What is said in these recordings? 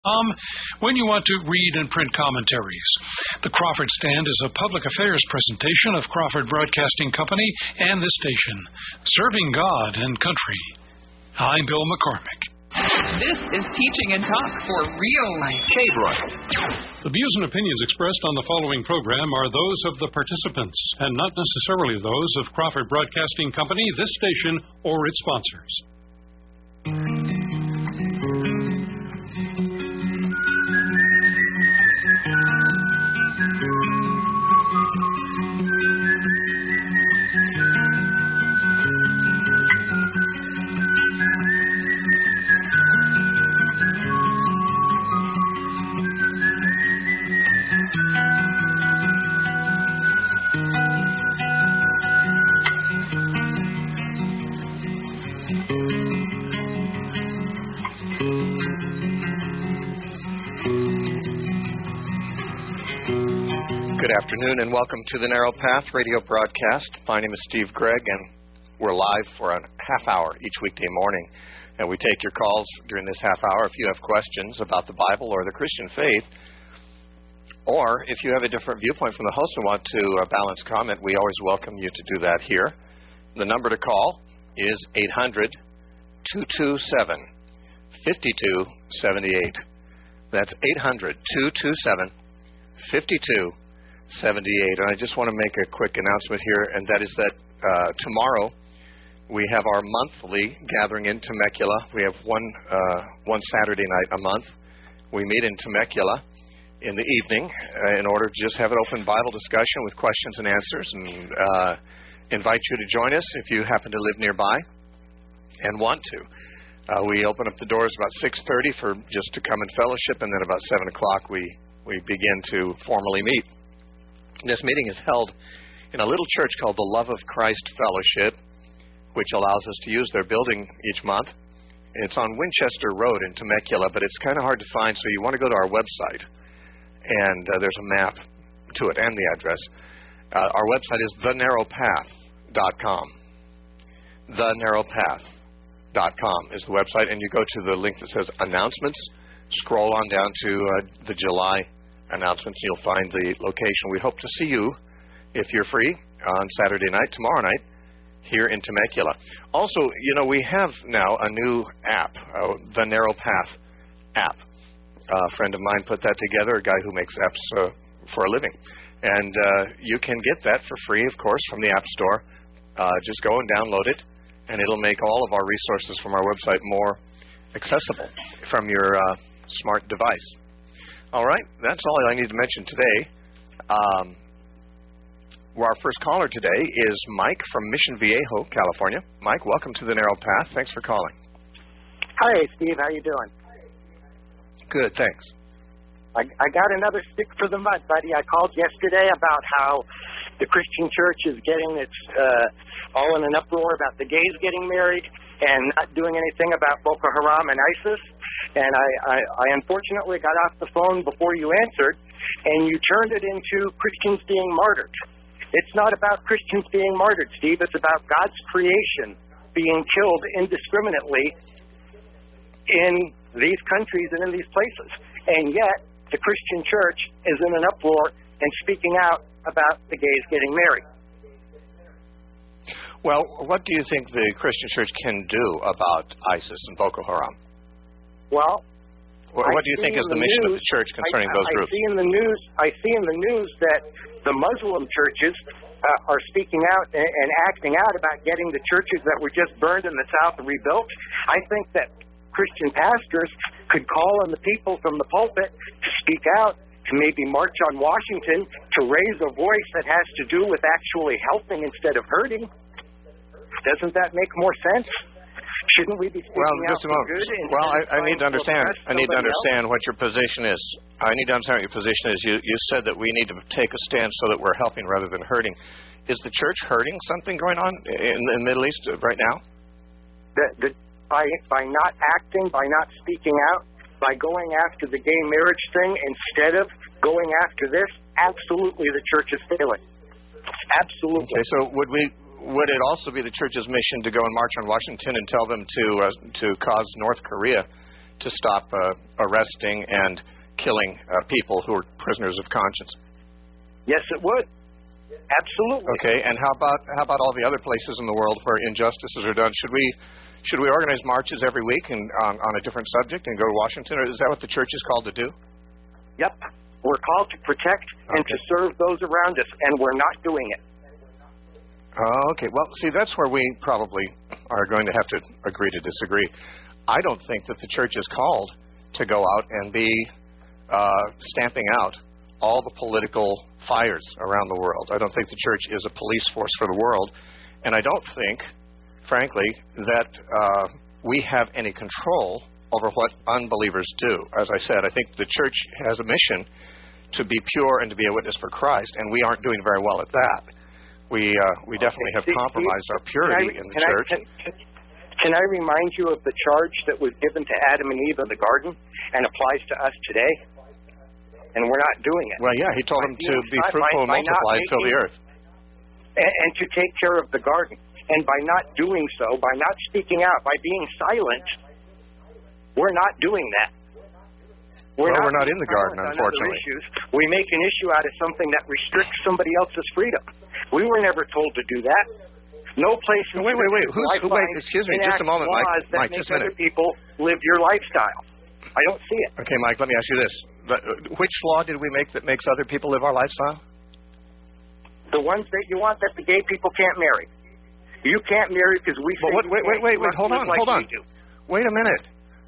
when you want to read and print commentaries. The Crawford Stand is a public affairs presentation of Crawford Broadcasting Company and this station, serving God and country. I'm Bill McCormick. This is Teaching and Talk for Real Life. The views and opinions expressed on the following program are those of the participants and not necessarily those of Crawford Broadcasting Company, this station, or its sponsors. Good afternoon and welcome to the Narrow Path radio broadcast. My name is Steve Gregg and we're live for a half hour each weekday morning. And we take your calls during this half hour if you have questions about the Bible or the Christian faith. Or if you have a different viewpoint from the host and want to balance comment, we always welcome you to do that here. The number to call is 800-227-5278. That's 800-227-5278. And I just want to make a quick announcement here, and that is that tomorrow we have our monthly gathering in Temecula. We have one Saturday night a month. We meet in Temecula in the evening in order to just have an open Bible discussion with questions and answers, and invite you to join us if you happen to live nearby and want to. We open up the doors about 6:30 for just to come and fellowship, and then about 7 o'clock we begin to formally meet. This meeting is held in a little church called the Love of Christ Fellowship, which allows us to use their building each month. It's on Winchester Road in Temecula, but it's kind of hard to find, so you want to go to our website. And there's a map to it and the address. Our website is thenarrowpath.com. Thenarrowpath.com is the website, and you go to the link that says Announcements. Scroll on down to the July announcements, and you'll find the location. We hope to see you, if you're free, on Saturday night, tomorrow night, here in Temecula. Also, we have now a new app, the Narrow Path app. A friend of mine put that together, a guy who makes apps for a living. And you can get that for free, of course, from the App Store. Just go and download it, and it'll make all of our resources from our website more accessible from your smart device. All right, that's all I need to mention today. Our first caller today is Mike from Mission Viejo, California. Mike, welcome to the Narrow Path. Thanks for calling. Hi, Steve. How you doing? Good, thanks. I got another stick for the mud, buddy. I called yesterday about how the Christian church is getting its all in an uproar about the gays getting married and not doing anything about Boko Haram and ISIS. And I unfortunately got off the phone before you answered, and you turned it into Christians being martyred. It's not about Christians being martyred, Steve. It's about God's creation being killed indiscriminately in these countries and in these places. And yet, the Christian church is in an uproar and speaking out about the gays getting married. Well, what do you think the Christian church can do about ISIS and Boko Haram? Well, what do you think is the mission of the church concerning those groups? I see in the news that the Muslim churches are speaking out and acting out about getting the churches that were just burned in the South rebuilt. I think that Christian pastors could call on the people from the pulpit to speak out, to maybe march on Washington, to raise a voice that has to do with actually helping instead of hurting. Doesn't that make more sense? Shouldn't we be speaking out for good? Well, I need to understand. I need to understand what your position is. I need to understand what your position is. You said that we need to take a stand so that we're helping rather than hurting. Is the church hurting something going on in the Middle East right now? By not acting, by not speaking out, by going after the gay marriage thing instead of going after this, absolutely the church is failing. Absolutely. Okay, so would it also be the church's mission to go and march on Washington and tell them to cause North Korea to stop arresting and killing people who are prisoners of conscience? Yes, it would. Absolutely. Okay, and how about all the other places in the world where injustices are done? Should we organize marches every week and on a different subject and go to Washington? Or is that what the church is called to do? Yep. We're called to protect and to serve those around us, and we're not doing it. Okay. Well, see, that's where we probably are going to have to agree to disagree. I don't think that the church is called to go out and be stamping out all the political fires around the world. I don't think the church is a police force for the world, and I don't think, frankly, that we have any control over what unbelievers do. As I said, I think the church has a mission to be pure and to be a witness for Christ, and we aren't doing very well at that. We definitely have compromised our purity in the church. Can I remind you of the charge that was given to Adam and Eve in the garden and applies to us today? And we're not doing it. Well, yeah, he told them to be fruitful and multiply and fill the earth. And to take care of the garden. And by not doing so, by not speaking out, by being silent, we're not doing that. We're not in the garden, unfortunately. We make an issue out of something that restricts somebody else's freedom. We were never told to do that. No place in wait, excuse me, just a moment, Mike, just a minute. Other people live your lifestyle. I don't see it. Okay, Mike, let me ask you this. Which law did we make that makes other people live our lifestyle? The ones that you want that the gay people can't marry. You can't marry because we say... Wait, hold on. Wait a minute.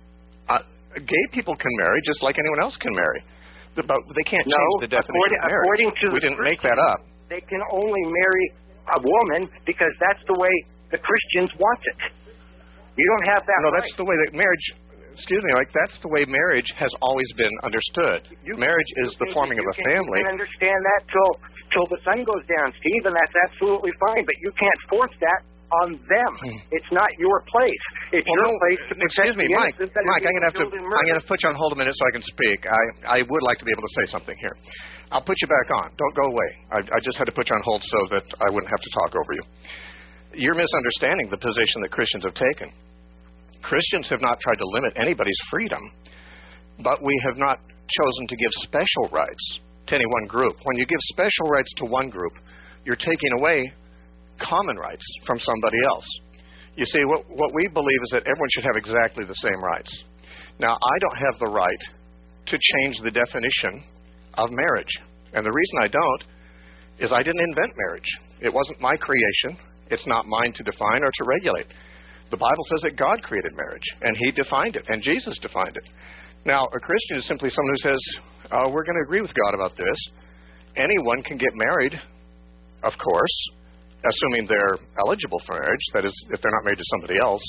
Gay people can marry just like anyone else can marry. But they can't change the definition of marriage. We didn't make that up. They can only marry a woman because that's the way the Christians want it. You don't have that right. That's the way that marriage... Excuse me, Mike, that's the way marriage has always been understood. Marriage is the forming of a family. You can understand that till the sun goes down, Steve, and that's absolutely fine, but you can't force that on them. It's not your place. It's your place to protect Excuse me, Mike, I'm going to put you on hold a minute so I can speak. I would like to be able to say something here. I'll put you back on. Don't go away. I just had to put you on hold so that I wouldn't have to talk over you. You're misunderstanding the position that Christians have taken. Christians have not tried to limit anybody's freedom, but we have not chosen to give special rights to any one group. When you give special rights to one group, you're taking away common rights from somebody else. You see, what we believe is that everyone should have exactly the same rights. Now, I don't have the right to change the definition of marriage, and the reason I don't is I didn't invent marriage. It wasn't my creation. It's not mine to define or to regulate. The Bible says that God created marriage, and He defined it, and Jesus defined it. Now, a Christian is simply someone who says, we're going to agree with God about this. Anyone can get married, of course, assuming they're eligible for marriage, that is, if they're not married to somebody else.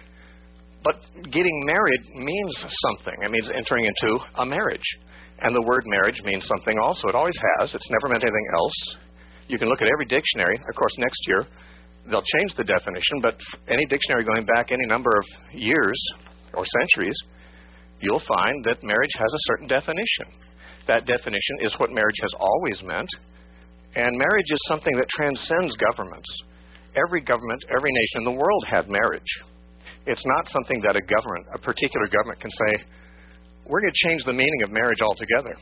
But getting married means something. It means entering into a marriage. And the word marriage means something also. It always has. It's never meant anything else. You can look at every dictionary. Of course, next year, they'll change the definition, but any dictionary going back any number of years or centuries, you'll find that marriage has a certain definition. That definition is what marriage has always meant, and marriage is something that transcends governments. Every government, every nation in the world had marriage. It's not something that a particular government can say, we're going to change the meaning of marriage altogether.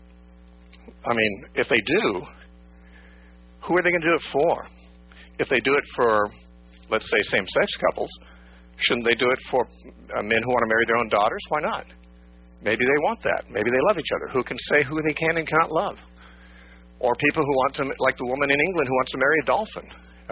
I mean, if they do, who are they going to do it for? If they do it for, let's say, same-sex couples, shouldn't they do it for men who want to marry their own daughters? Why not? Maybe they want that. Maybe they love each other. Who can say who they can and cannot love? Or people who want to, like the woman in England who wants to marry a dolphin.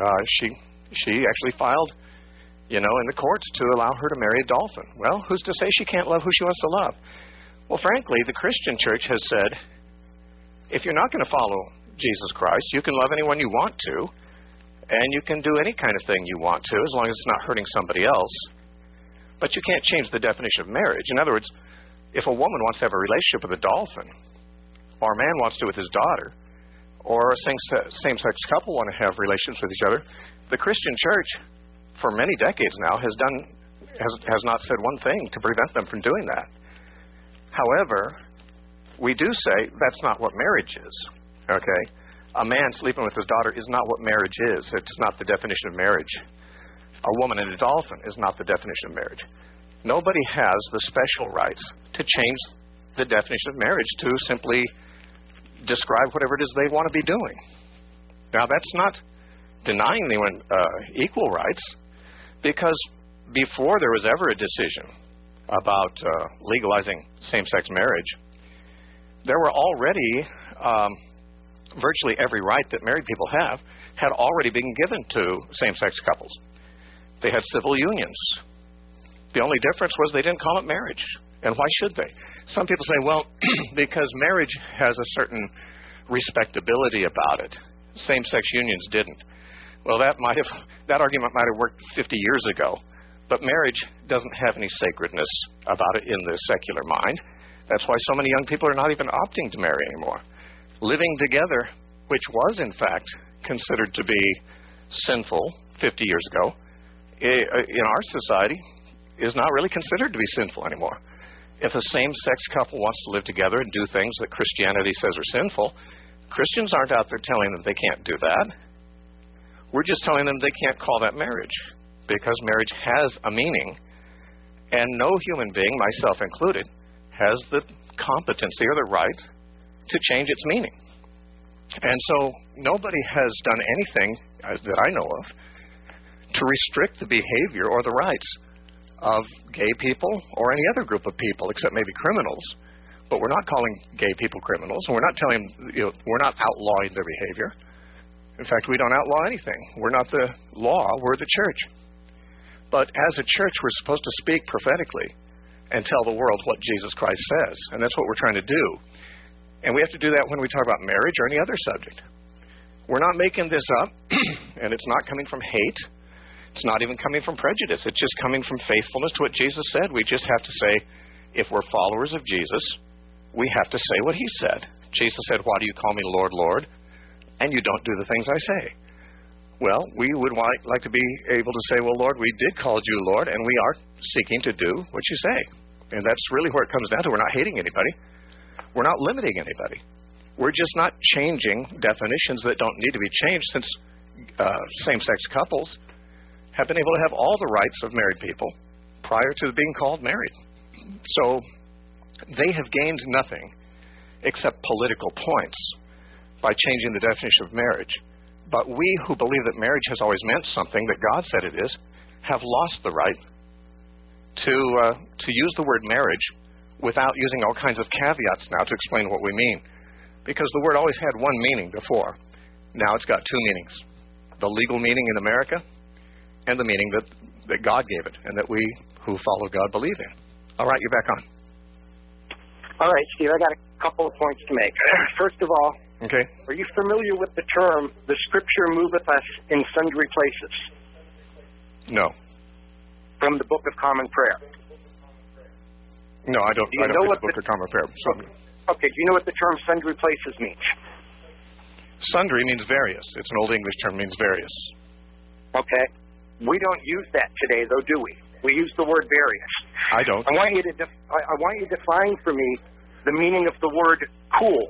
She actually filed, in the courts to allow her to marry a dolphin. Well, who's to say she can't love who she wants to love? Well, frankly, the Christian church has said, if you're not going to follow Jesus Christ, you can love anyone you want to, and you can do any kind of thing you want to, as long as it's not hurting somebody else. But you can't change the definition of marriage. In other words, if a woman wants to have a relationship with a dolphin, or a man wants to with his daughter, or a same-sex couple want to have relations with each other, the Christian church, for many decades now, has not said one thing to prevent them from doing that. However, we do say that's not what marriage is, okay? A man sleeping with his daughter is not what marriage is. It's not the definition of marriage. A woman and a dolphin is not the definition of marriage. Nobody has the special rights to change the definition of marriage to simply describe whatever it is they want to be doing. Now, that's not denying anyone equal rights, because before there was ever a decision about legalizing same-sex marriage, there were already virtually every right that married people have had already been given to same-sex couples. They had civil unions. The only difference was they didn't call it marriage. And why should they? Some people say, well, because marriage has a certain respectability about it. Same-sex unions didn't. Well, that argument might have worked 50 years ago, but marriage doesn't have any sacredness about it in the secular mind. That's why so many young people are not even opting to marry anymore. Living together, which was in fact considered to be sinful 50 years ago, in our society is not really considered to be sinful anymore. If a same-sex couple wants to live together and do things that Christianity says are sinful, Christians aren't out there telling them they can't do that. We're just telling them they can't call that marriage, because marriage has a meaning, and no human being, myself included, has the competency or the right to change its meaning. And so nobody has done anything that I know of to restrict the behavior or the rights of gay people or any other group of people, except maybe criminals. But we're not calling gay people criminals, and we're not telling them, we're not outlawing their behavior. In fact, we don't outlaw anything. We're not the law, we're the church. But as a church, we're supposed to speak prophetically and tell the world what Jesus Christ says, and that's what we're trying to do. And we have to do that when we talk about marriage or any other subject. We're not making this up, and it's not coming from hate. It's not even coming from prejudice. It's just coming from faithfulness to what Jesus said. We just have to say, if we're followers of Jesus, we have to say what he said. Jesus said, why do you call me Lord, Lord, and you don't do the things I say? Well, we would like to be able to say, well, Lord, we did call you Lord, and we are seeking to do what you say. And that's really where it comes down to. We're not hating anybody. We're not limiting anybody. We're just not changing definitions that don't need to be changed, since same-sex couples have been able to have all the rights of married people prior to being called married. So they have gained nothing except political points by changing the definition of marriage. But we who believe that marriage has always meant something that God said it is, have lost the right to use the word marriage without using all kinds of caveats now to explain what we mean. Because the word always had one meaning before. Now it's got two meanings. The legal meaning in America, and the meaning that God gave it, and that we who follow God believe in. All right, you're back on. All right, Steve, I got a couple of points to make. First of all, okay, are you familiar with the term, the Scripture moveth us in sundry places? No. From the Book of Common Prayer. No, I don't read the Book of Common Prayer. So. Okay, do you know what the term sundry places means? Sundry means various. It's an Old English term, means various. Okay. We don't use that today, though, do we? We use the word various. I don't. I want you to define for me the meaning of the word cool.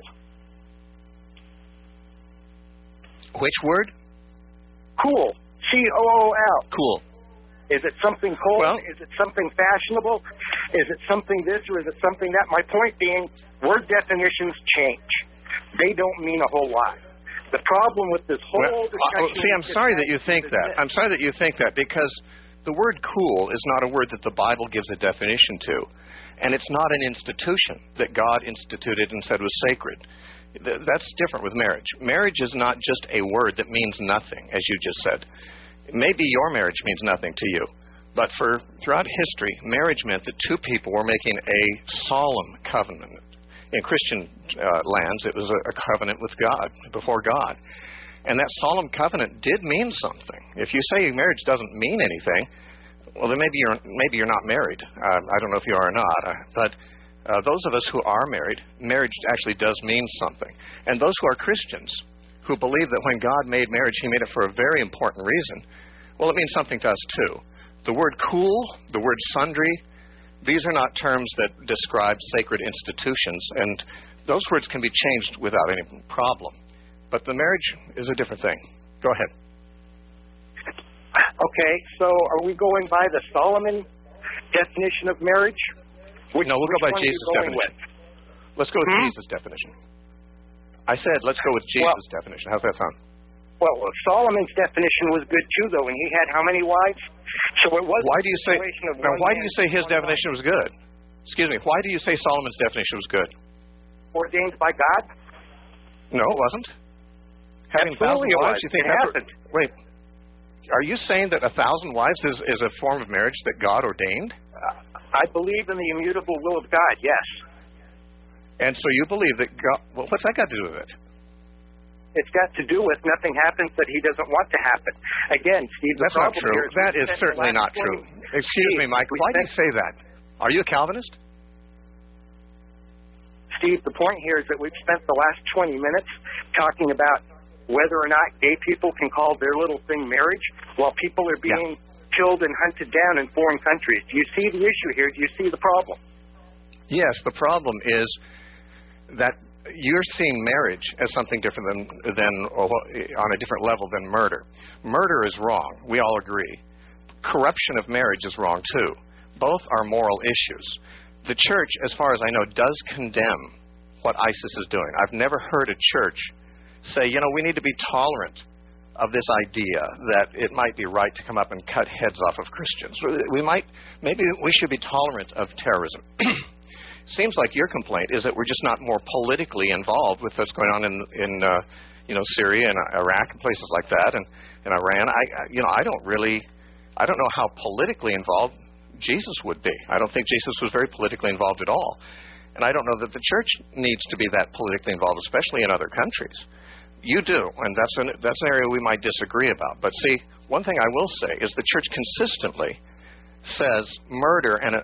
Which word? Cool. C-O-O-L. Cool. Is it something cold? Well, is it something fashionable? Is it something this, or is it something that? My point being, word definitions change. They don't mean a whole lot. The problem with this whole discussion... See, I'm sorry that you think that. I'm sorry that you think that, because the word cool is not a word that the Bible gives a definition to. And it's not an institution that God instituted and said was sacred. That's different with marriage. Marriage is not just a word that means nothing, as you just said. Maybe your marriage means nothing to you. But throughout history, marriage meant that two people were making a solemn covenant. In Christian lands, it was a covenant with God, before God. And that solemn covenant did mean something. If you say marriage doesn't mean anything, well, then maybe you're not married. I don't know if you are or not. But those of us who are married, marriage actually does mean something. And those who are Christians, who believe that when God made marriage, he made it for a very important reason, well, it means something to us too. The word cool, the word sundry, these are not terms that describe sacred institutions, and those words can be changed without any problem. But the marriage is a different thing. Go ahead. Okay, so are we going by the Solomon definition of marriage? No, we'll go by Jesus' definition. Let's go with Jesus' definition. I said, let's go with Jesus' definition. How's that sound? Well, Solomon's definition was good too, though, and he had how many wives? So it was. Why do you say his definition was good? Excuse me. Why do you say Solomon's definition was good? Ordained by God? No, it wasn't. Having 1,000 wives, you think it that's happened. Wait. Are you saying that 1,000 wives is a form of marriage that God ordained? I believe in the immutable will of God. Yes. And so you believe that God. Well, what's that got to do with it? It's got to do with nothing happens that he doesn't want to happen. Again, Steve, that's not true. That is certainly not true. Excuse me, Mike. Why do you say that? Are you a Calvinist? Steve, the point here is that we've spent the last 20 minutes talking about whether or not gay people can call their little thing marriage while people are being killed and hunted down in foreign countries. Do you see the issue here? Do you see the problem? Yes, the problem is that you're seeing marriage as something different than on a different level than murder. Murder is wrong. We all agree. Corruption of marriage is wrong, too. Both are moral issues. The church, as far as I know, does condemn what ISIS is doing. I've never heard a church say, we need to be tolerant of this idea that it might be right to come up and cut heads off of Christians. Maybe we should be tolerant of terrorism. Seems like your complaint is that we're just not more politically involved with what's going on in Syria and Iraq and places like that, and Iran. I don't know how politically involved Jesus would be. I don't think Jesus was very politically involved at all, and I don't know that the church needs to be that politically involved, especially in other countries. You do, and that's an area we might disagree about. But see, one thing I will say is the church consistently says murder and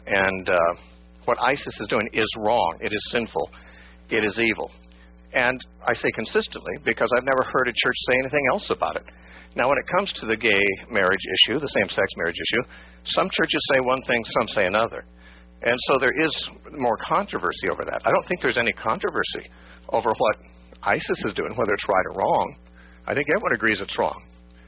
what ISIS is doing is wrong. It is sinful. It is evil. And I say consistently because I've never heard a church say anything else about it. Now, when it comes to the gay marriage issue, the same-sex marriage issue, some churches say one thing, some say another. And so there is more controversy over that. I don't think there's any controversy over what ISIS is doing, whether it's right or wrong. I think everyone agrees it's wrong.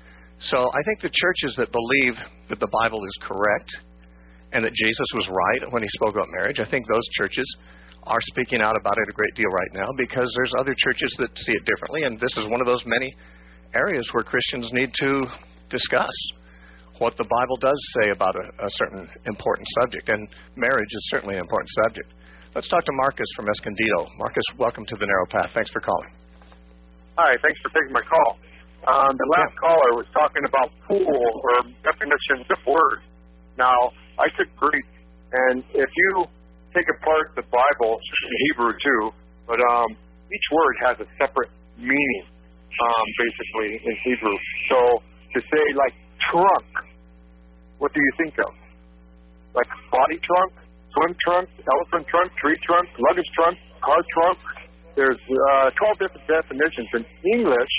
So I think the churches that believe that the Bible is correct and that Jesus was right when he spoke about marriage, I think those churches are speaking out about it a great deal right now because there's other churches that see it differently, and this is one of those many areas where Christians need to discuss what the Bible does say about a certain important subject, and marriage is certainly an important subject. Let's talk to Marcus from Escondido. Marcus, welcome to The Narrow Path. Thanks for calling. Hi, thanks for taking my call. The last caller was talking about pool or definitions of words. Now, I took Greek, and if you take apart the Bible, in Hebrew too, but each word has a separate meaning, basically, in Hebrew. So to say, like, trunk, what do you think of? Like body trunk, swim trunk, elephant trunk, tree trunk, luggage trunk, car trunk. There's 12 different definitions. In English,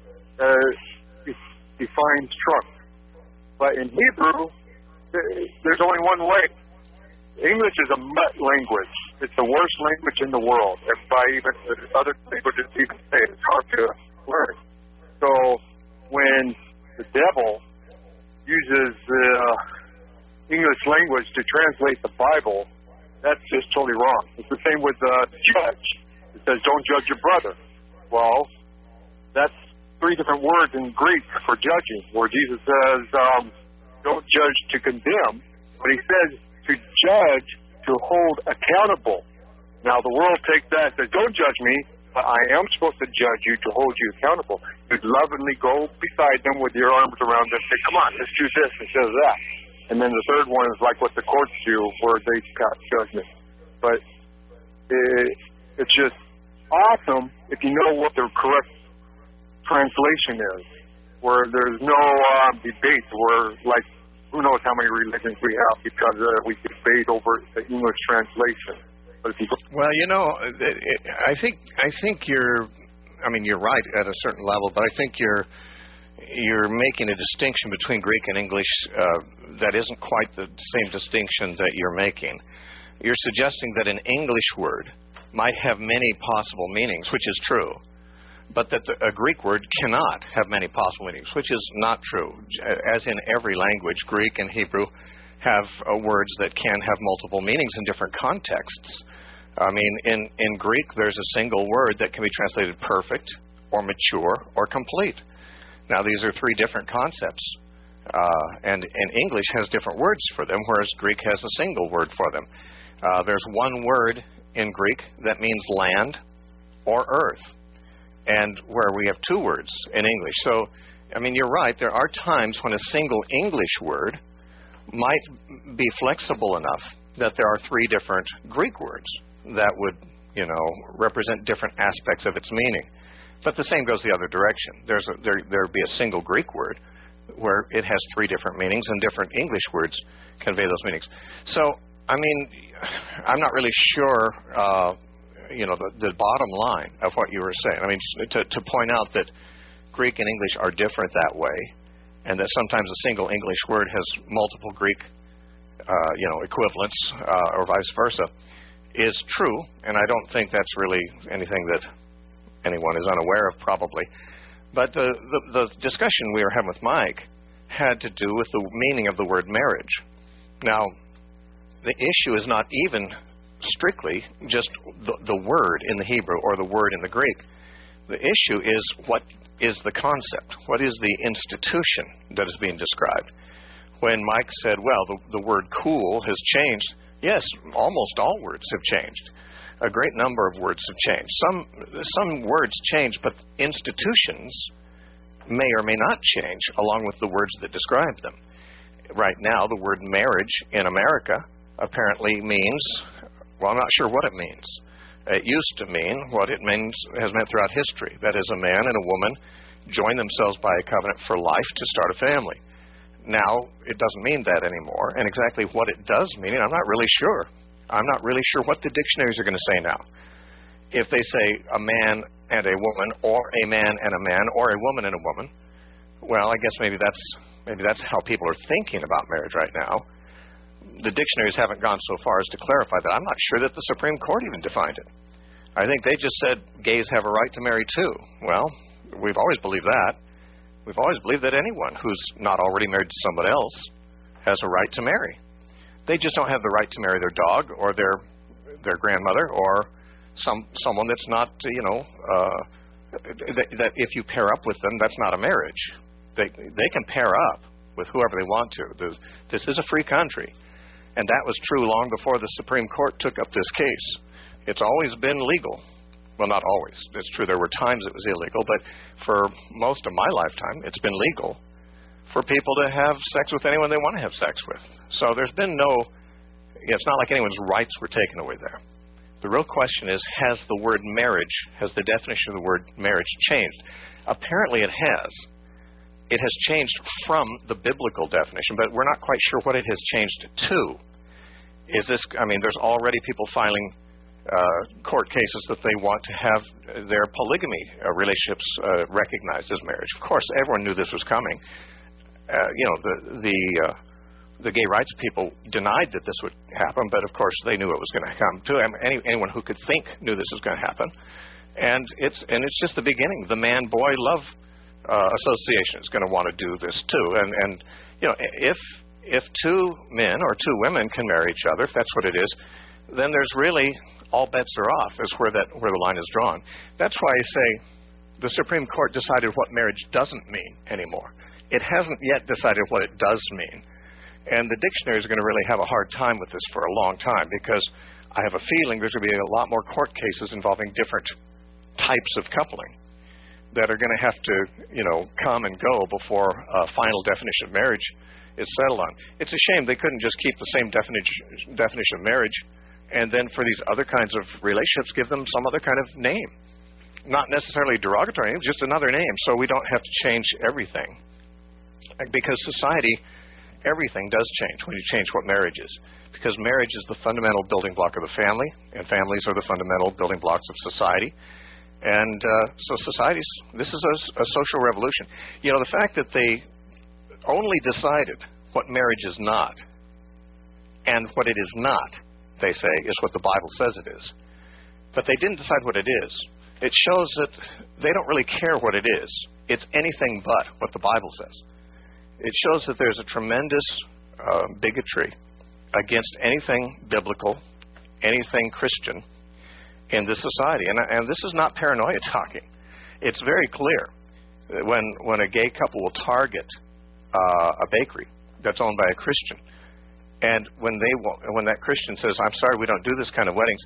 defines trunk. But in Hebrew, there's only one way. English is a mutt language. It's the worst language in the world. And by even other languages even say it's hard to learn. So when the devil uses the English language to translate the Bible, that's just totally wrong. It's the same with judge. It says, don't judge your brother. Well, that's 3 different words in Greek for judging, where Jesus says, don't judge to condemn, but he says to judge to hold accountable. Now, the world takes that and says, don't judge me, but I am supposed to judge you to hold you accountable. You'd lovingly go beside them with your arms around them and say, come on, let's do this instead of that. And then the third one is like what the courts do, where they pass judgment. But it's just awesome if you know what the correct translation is, where there's no debate, where, like, who knows how many religions we have because we debate over the English translation. But if you go, well, I think you're right at a certain level, but I think you're making a distinction between Greek and English that isn't quite the same distinction that you're making. You're suggesting that an English word might have many possible meanings, which is true, but that a Greek word cannot have many possible meanings, which is not true. As in every language, Greek and Hebrew have words that can have multiple meanings in different contexts. I mean, in Greek, there's a single word that can be translated perfect or mature or complete. Now, these are three different concepts, and English has different words for them, whereas Greek has a single word for them. There's one word in Greek that means land or earth, and where we have two words in English. So, I mean, you're right, there are times when a single English word might be flexible enough that there are three different Greek words that would, represent different aspects of its meaning. But the same goes the other direction. There'd be a single Greek word where it has three different meanings, and different English words convey those meanings. So, I mean, I'm not really sure, the bottom line of what you were saying. I mean, to point out that Greek and English are different that way, and that sometimes a single English word has multiple Greek, equivalents, or vice versa, is true, and I don't think that's really anything that anyone is unaware of, probably. But the discussion we were having with Mike had to do with the meaning of the word marriage. Now, the issue is not even strictly just the word in the Hebrew or the word in the Greek. The issue is what is the concept? What is the institution that is being described? When Mike said, well, the word cool has changed, yes, almost all words have changed. A great number of words have changed. Some words change, but institutions may or may not change along with the words that describe them. Right now, the word marriage in America apparently means, well, I'm not sure what it means. It used to mean what it has meant throughout history. That is, a man and a woman join themselves by a covenant for life to start a family. Now, it doesn't mean that anymore, and exactly what it does mean, I'm not really sure. I'm not really sure what the dictionaries are going to say now. If they say a man and a woman, or a man and a man, or a woman and a woman, well, I guess maybe that's how people are thinking about marriage right now. The dictionaries haven't gone so far as to clarify that. I'm not sure that the Supreme Court even defined it. I think they just said gays have a right to marry too. Well, we've always believed that. We've always believed that anyone who's not already married to someone else has a right to marry. They just don't have the right to marry their dog or their grandmother or someone that's not, that if you pair up with them, that's not a marriage. They can pair up with whoever they want to. This is a free country. And that was true long before the Supreme Court took up this case. It's always been legal. Well, not always. It's true there were times it was illegal, but for most of my lifetime, it's been legal for people to have sex with anyone they want to have sex with. So there's been it's not like anyone's rights were taken away there. The real question is, has the word marriage, has the definition of the word marriage changed? Apparently it has. It has changed from the biblical definition, but we're not quite sure what it has changed to. There's already people filing court cases that they want to have their polygamy relationships recognized as marriage. Of course, everyone knew this was coming. The gay rights people denied that this would happen, but of course they knew it was going to come to them. Anyone who could think knew this was going to happen, and it's just the beginning. The Man-Boy Love Association is going to want to do this too, and if two men or two women can marry each other, if that's what it is, then there's really all bets are off. Is where the line is drawn. That's why I say the Supreme Court decided what marriage doesn't mean anymore. It hasn't yet decided what it does mean. And the dictionaries are going to really have a hard time with this for a long time, because I have a feeling there's going to be a lot more court cases involving different types of coupling that are going to have to, come and go before a final definition of marriage is settled on. It's a shame they couldn't just keep the same definition of marriage and then for these other kinds of relationships give them some other kind of name. Not necessarily derogatory name, just another name, so we don't have to change everything. Because society, everything does change when you change what marriage is. Because marriage is the fundamental building block of the family, and families are the fundamental building blocks of society. And so this is a social revolution. The fact that they only decided what marriage is not, and what it is not, they say, is what the Bible says it is. But they didn't decide what it is. It shows that they don't really care what it is. It's anything but what the Bible says. It shows that there's a tremendous bigotry against anything biblical, anything Christian in this society. And this is not paranoia talking. It's very clear when a gay couple will target a bakery that's owned by a Christian, and when that Christian says, "I'm sorry, we don't do this kind of weddings,"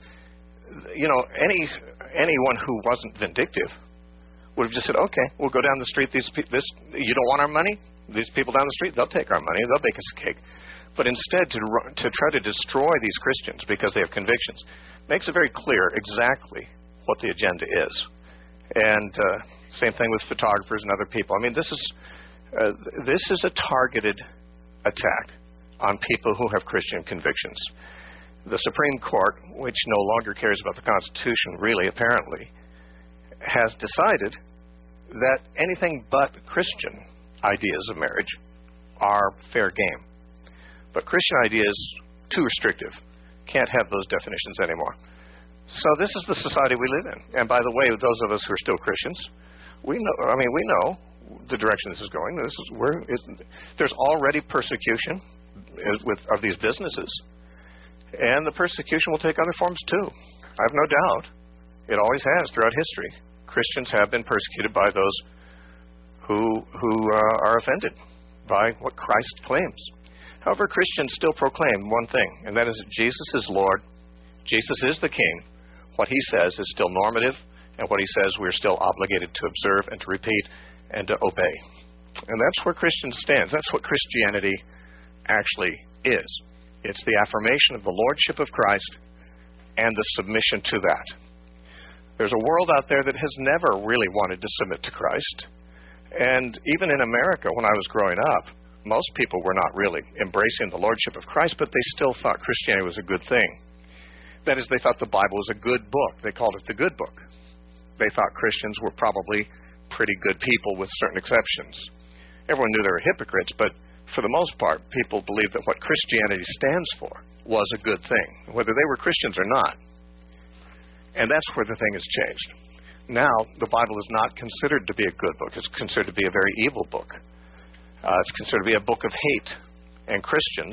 anyone who wasn't vindictive would have just said, "Okay, we'll go down the street. You don't want our money? These people down the street, they'll take our money. They'll bake us a cake." But instead, to try to destroy these Christians because they have convictions makes it very clear exactly what the agenda is. And same thing with photographers and other people. I mean, this is a targeted attack on people who have Christian convictions. The Supreme Court, which no longer cares about the Constitution, really, apparently, has decided that anything but Christian ideas of marriage are fair game. But Christian ideas, too restrictive. Can't have those definitions anymore. So this is the society we live in. And by the way, those of us who are still Christians, we know the direction this is going. There's already persecution of these businesses. And the persecution will take other forms too. I have no doubt. It always has throughout history. Christians have been persecuted by those who are offended by what Christ claims. However, Christians still proclaim one thing, and that is that Jesus is Lord. Jesus is the King. What he says is still normative, and what he says we're still obligated to observe and to repeat and to obey. And that's where Christians stands. That's what Christianity actually is. It's the affirmation of the lordship of Christ and the submission to that. There's a world out there that has never really wanted to submit to Christ. And even in America, when I was growing up, most people were not really embracing the lordship of Christ, but they still thought Christianity was a good thing. That is, they thought the Bible was a good book. They called it the good book. They thought Christians were probably pretty good people with certain exceptions. Everyone knew they were hypocrites, but for the most part, people believed that what Christianity stands for was a good thing, whether they were Christians or not. And that's where the thing has changed. Now, the Bible is not considered to be a good book. It's considered to be a very evil book. It's considered to be a book of hate. And Christians,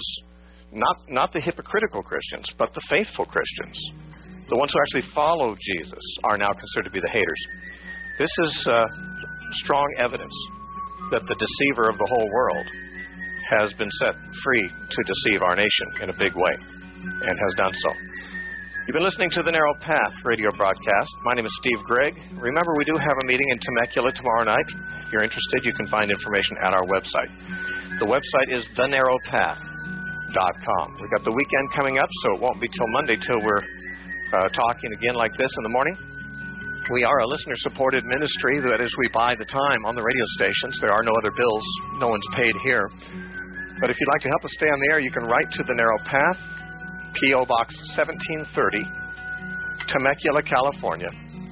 not the hypocritical Christians, but the faithful Christians, the ones who actually follow Jesus, are now considered to be the haters. This is strong evidence that the deceiver of the whole world has been set free to deceive our nation in a big way, and has done so. You've been listening to the Narrow Path radio broadcast. My name is Steve Gregg. Remember, we do have a meeting in Temecula tomorrow night. If you're interested, you can find information at our website. The website is thenarrowpath.com. We've got the weekend coming up, so it won't be till Monday till we're talking again like this in the morning. We are a listener-supported ministry. That is, we buy the time on the radio stations. There are no other bills. No one's paid here. But if you'd like to help us stay on the air, you can write to The Narrow Path, P.O. Box 1730, Temecula, California,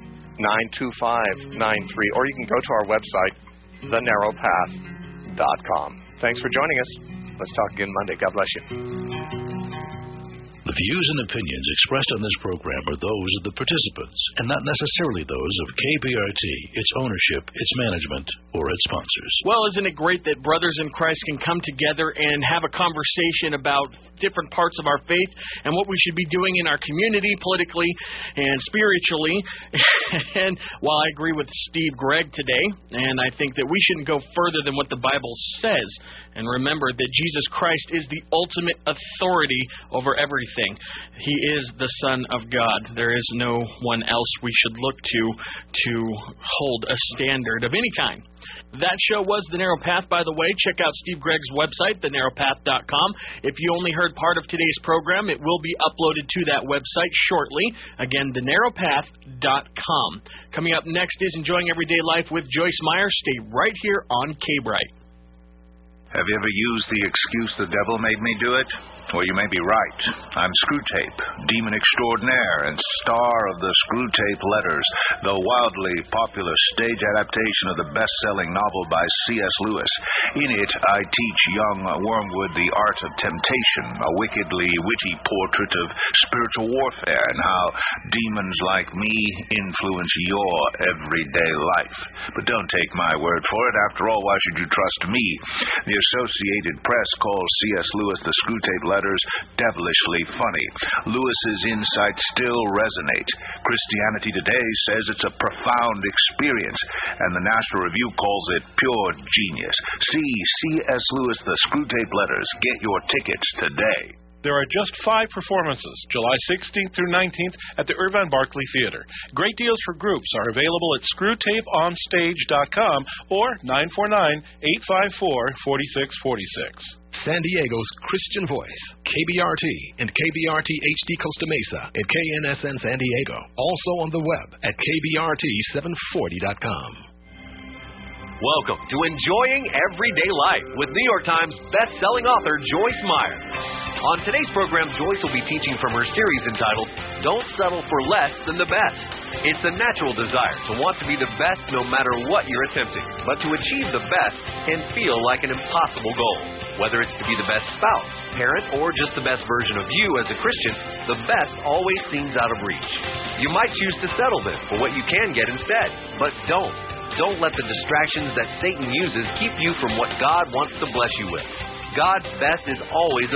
92593. Or you can go to our website, thenarrowpath.com. Thanks for joining us. Let's talk again Monday. God bless you. The views and opinions expressed on this program are those of the participants and not necessarily those of KBRT, its ownership, its management, or its sponsors. Well, isn't it great that brothers in Christ can come together and have a conversation about different parts of our faith and what we should be doing in our community, politically and spiritually? And while I agree with Steve Gregg today, and I think that we shouldn't go further than what the Bible says, and remember that Jesus Christ is the ultimate authority over everything. He is the Son of God. There is no one else we should look to hold a standard of any kind. That show was The Narrow Path, by the way. Check out Steve Gregg's website, thenarrowpath.com. If you only heard part of today's program, it will be uploaded to that website shortly. Again, thenarrowpath.com. Coming up next is Enjoying Everyday Life with Joyce Meyer. Stay right here on K-Bright. Have you ever used the excuse, "the devil made me do it"? Well, you may be right. I'm Screwtape, demon extraordinaire and star of the Screwtape Letters, the wildly popular stage adaptation of the best-selling novel by C.S. Lewis. In it, I teach young Wormwood the art of temptation, a wickedly witty portrait of spiritual warfare and how demons like me influence your everyday life. But don't take my word for it. After all, why should you trust me? The Associated Press calls C.S. Lewis the Screwtape Letters devilishly funny. Lewis's insights still resonate. Christianity Today says it's a profound experience, and the National Review calls it pure genius. See C.S. Lewis, The Screwtape Letters. Get your tickets today. There are just 5 performances, July 16th through 19th at the Irvine Barclay Theater. Great deals for groups are available at screwtapeonstage.com or 949-854-4646. San Diego's Christian Voice, KBRT, and KBRT HD Costa Mesa and KNSN San Diego. Also on the web at kbrt740.com. Welcome to Enjoying Everyday Life with New York Times best-selling author Joyce Meyer. On today's program, Joyce will be teaching from her series entitled, Don't Settle for Less Than the Best. It's a natural desire to want to be the best no matter what you're attempting, but to achieve the best can feel like an impossible goal. Whether it's to be the best spouse, parent, or just the best version of you as a Christian, the best always seems out of reach. You might choose to settle then for what you can get instead, but don't. Don't let the distractions that Satan uses keep you from what God wants to bless you with. God's best is always